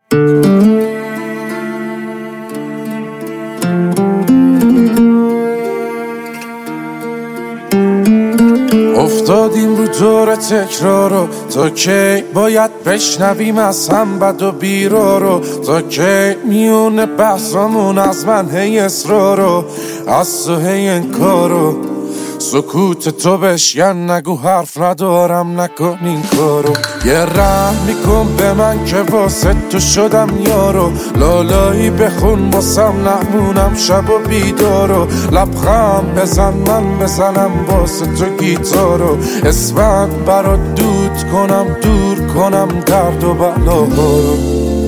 افتادیم رو دور تکرارو، تا کی باید بشنویم از هم بد و بیرارو؟ تا کی میونه بحثامون از من هی اصرارو، از تو هی انکارو؟ سکوت تو بشکن، نگو حرف ندارم، نکن این کارو. یه رحمی کن به من که واسه تو شدم یارو، لالایی بخون واسم نمونم شب و بیدارو. لبخند بزن من بزنم واسه تو گیتارو، اسمت برات دود کنم، دور کنم درد و بلاهارو.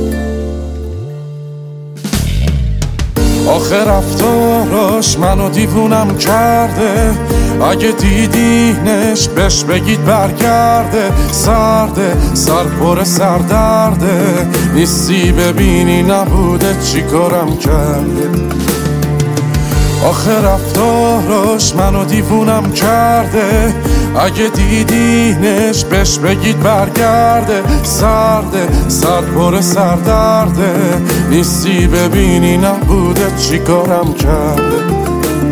آخه رفتاراش منو دیوونم کرده، اگه دیدینش بهش بگید برگرده. سرده سر پر سردرده، نیستی ببینی نبوده چی کارم کرده. آخه رفتاراش منو دیوونم کرده، اگه دیدینش بهش بگید برگرده. سرده سر پر سردرده، نیستی ببینی نبوده چی کارم کرده.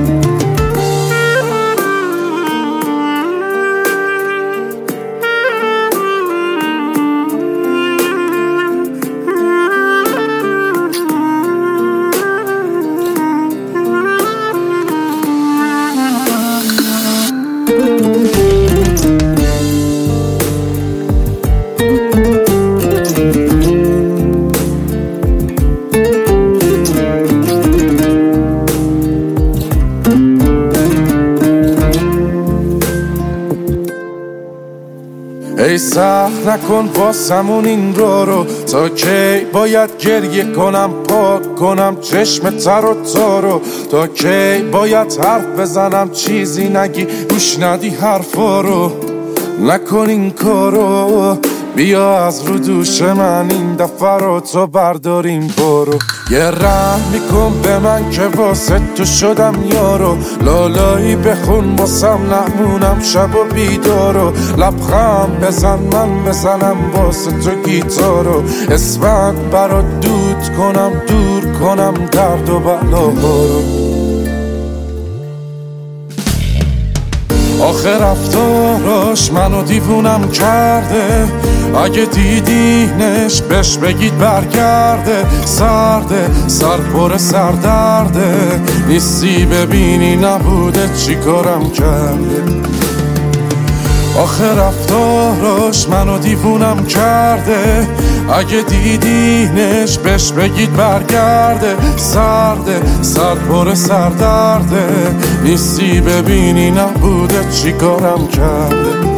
ای سخت نکن واسمون این رو، تا کی باید گریه کنم پاک کنم چشم تر و تارو؟ تا کی باید حرف بزنم چیزی نگی گوش ندی حرفا رو؟ نکن این کارو، بیا از رو دوش من این دفعه رو تو برداریم برو. یه رحمی کن به من که واسه تو شدم یارو، لالایی بخون واسم نمونم شب و بیدارو. لبخند بزن من بزنم واسه تو گیتارو، اسمت برات دود کنم، دور کنم درد و بلاهارو. آخه رفتاراش منو دیوونم کرده، اگه دیدینش بهش بگید برگرده. سرده سر پر سردرده، نیستی ببینی نبوده چی کارم کرده. آخه رفتاراش منو دیوونم کرده، اگه دیدینش بهش بگید برگرده. سرده سر پر سردرده، نیستی ببینی نبوده چی کارم کرده.